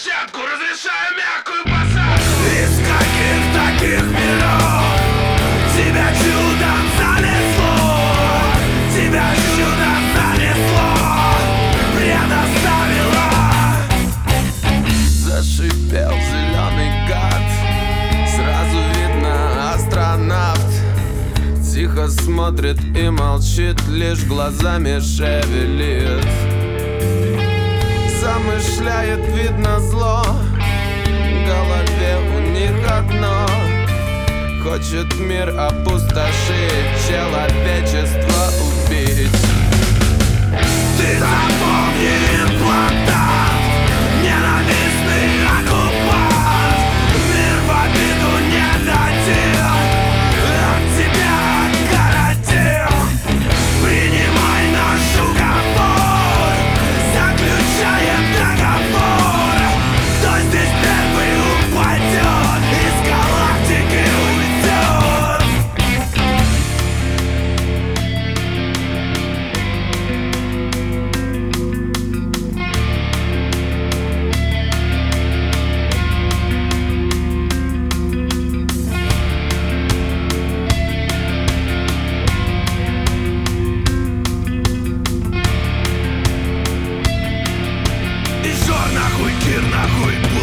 площадку, разрешаю мягкую посадку. Из каких таких миров тебя чудом занесло? Тебя чудом занесло, предоставило. Зашипел зеленый гад, сразу видно астронавт. Тихо смотрит и молчит, лишь глазами шевелит. Замышляет, видно, зло, в голове у них одно: хочет мир опустошить, человечество убить. Ты запомни имплантат, ненавистный оккупант. Мир в обиду не дадим, от тебя отгородим. Принимай наш уговор, заключаем договор. Кто здесь первый упадет, из галактики уйдет. И жор нахуй, кир нахуй,